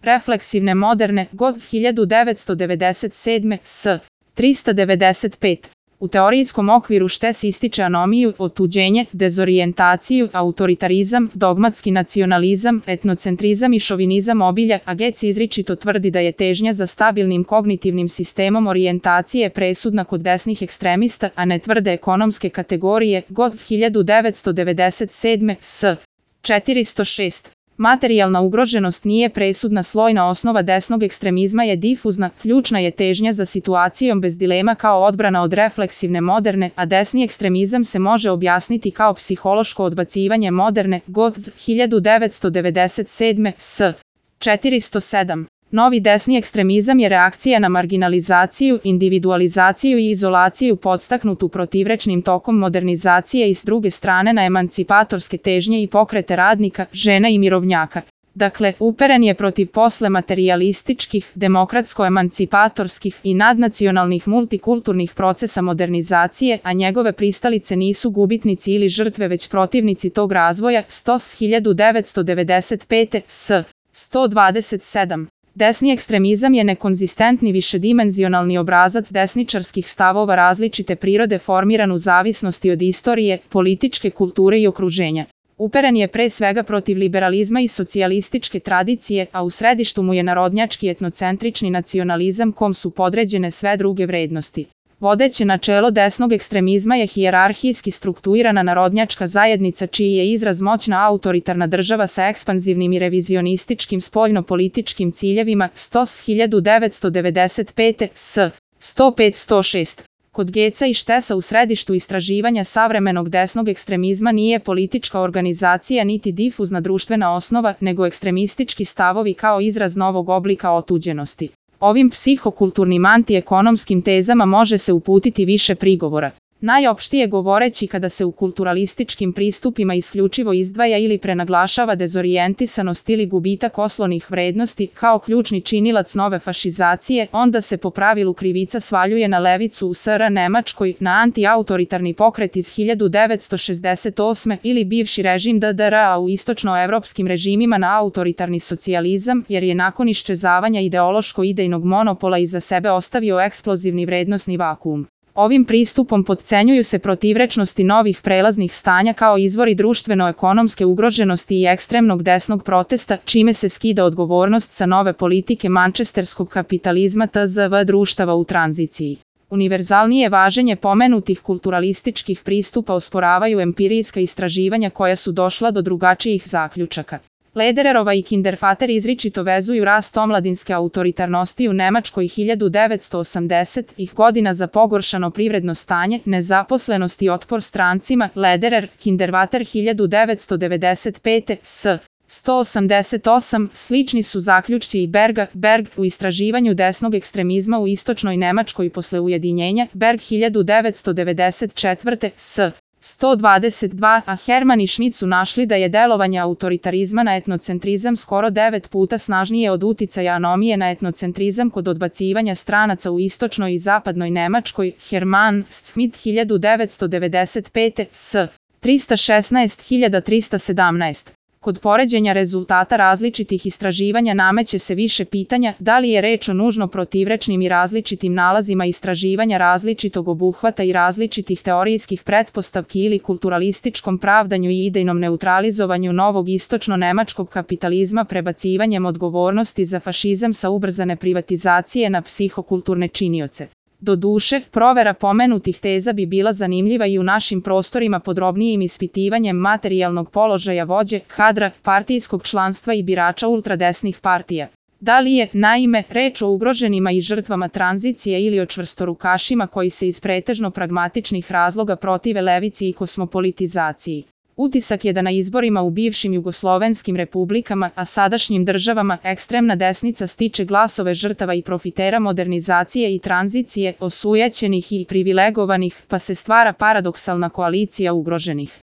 refleksivne moderne, Gods 1997, s. 395. U teorijskom okviru štes ističe anomiju, otuđenje, dezorijentaciju, autoritarizam, dogmatski nacionalizam, etnocentrizam i šovinizam obilja, a Getz izričito tvrdi da je težnja za stabilnim kognitivnim sistemom orijentacije presudna kod desnih ekstremista, a ne tvrde ekonomske kategorije, Gods 1997, s. 406. Materijalna ugroženost nije presudna slojna osnova desnog ekstremizma je difuzna, ključna je težnja za situacijom bez dilema kao odbrana od refleksivne moderne, a desni ekstremizam se može objasniti kao psihološko odbacivanje moderne, Gods 1997, s. 407. Novi desni ekstremizam je reakcija na marginalizaciju, individualizaciju i izolaciju podstaknutu protivrečnim tokom modernizacije i s druge strane na emancipatorske težnje i pokrete radnika, žena i mirovnjaka. Dakle, uperen je protiv posle-materijalističkih, demokratsko-emancipatorskih i nadnacionalnih multikulturnih procesa modernizacije, a njegove pristalice nisu gubitnici ili žrtve već protivnici tog razvoja, Stos 1995, s. 127. Desni ekstremizam je nekonzistentni višedimenzionalni obrazac desničarskih stavova različite prirode formiran u zavisnosti od istorije, političke kulture i okruženja. Uperen je pre svega protiv liberalizma i socijalističke tradicije, a u središtu mu je narodnjački etnocentrični nacionalizam kom su podređene sve druge vrednosti. Vodeće načelo desnog ekstremizma je hijerarhijski strukturirana narodnjačka zajednica čiji je izraz moćna autoritarna država sa ekspanzivnim i revizionističkim spoljno-političkim ciljevima, Stos 1995, s. 105-106. Kod Getza i Štesa u središtu istraživanja savremenog desnog ekstremizma nije politička organizacija niti difuzna društvena osnova, nego ekstremistički stavovi kao izraz novog oblika otuđenosti. Ovim psihokulturnim antiekonomskim tezama može se uputiti više prigovora. Najopštije govoreći, kada se u kulturalističkim pristupima isključivo izdvaja ili prenaglašava dezorijentisanost ili gubitak oslovnih vrednosti kao ključni činilac nove fašizacije, onda se po pravilu krivica svaljuje na levicu u SR Nemačkoj, na antiautoritarni pokret iz 1968. ili bivši režim DDR, a u istočnoevropskim režimima na autoritarni socijalizam, jer je nakon iščezavanja ideološko-idejnog monopola iza sebe ostavio eksplozivni vrednosni vakuum. Ovim pristupom potcenjuju se protivrečnosti novih prelaznih stanja kao izvori društveno-ekonomske ugroženosti i ekstremnog desnog protesta, čime se skida odgovornost sa nove politike mančesterskog kapitalizma tzv. Društava u tranziciji. Univerzalnije važenje pomenutih kulturalističkih pristupa osporavaju empirijska istraživanja koja su došla do drugačijih zaključaka. Ledererova i Kindervater izričito vezuju rast omladinske autoritarnosti u Nemačkoj 1980-ih godina za pogoršano privredno stanje, nezaposlenost i otpor strancima, Lederer, Kindervater 1995, s. 188, slični su zaključci i Berg u istraživanju desnog ekstremizma u istočnoj Nemačkoj posle ujedinjenja, Berg 1994, s. 122, a Herman i Schmidt su našli da je delovanje autoritarizma na etnocentrizam skoro 9 puta snažnije od uticaja anomije na etnocentrizam kod odbacivanja stranaca u istočnoj i zapadnoj Nemačkoj, Herman, Schmidt 1995, s. 316.317. Kod poređenja rezultata različitih istraživanja nameće se više pitanja da li je reč o nužno protivrečnim i različitim nalazima istraživanja različitog obuhvata i različitih teorijskih pretpostavki ili kulturalističkom pravdanju i idejnom neutralizovanju novog istočno-nemačkog kapitalizma prebacivanjem odgovornosti za fašizam sa ubrzane privatizacije na psihokulturne činioce. Doduše, provera pomenutih teza bi bila zanimljiva i u našim prostorima podrobnijim ispitivanjem materijalnog položaja vođe, kadra, partijskog članstva i birača ultradesnih partija. Da li je, naime, reč o ugroženima i žrtvama tranzicije ili o čvrstorukašima koji se iz pretežno pragmatičnih razloga protive levici i kosmopolitizaciji? Utisak je da na izborima u bivšim jugoslovenskim republikama, a sadašnjim državama, ekstremna desnica stiče glasove žrtava i profitera modernizacije i tranzicije, osujećenih i privilegovanih, pa se stvara paradoksalna koalicija ugroženih.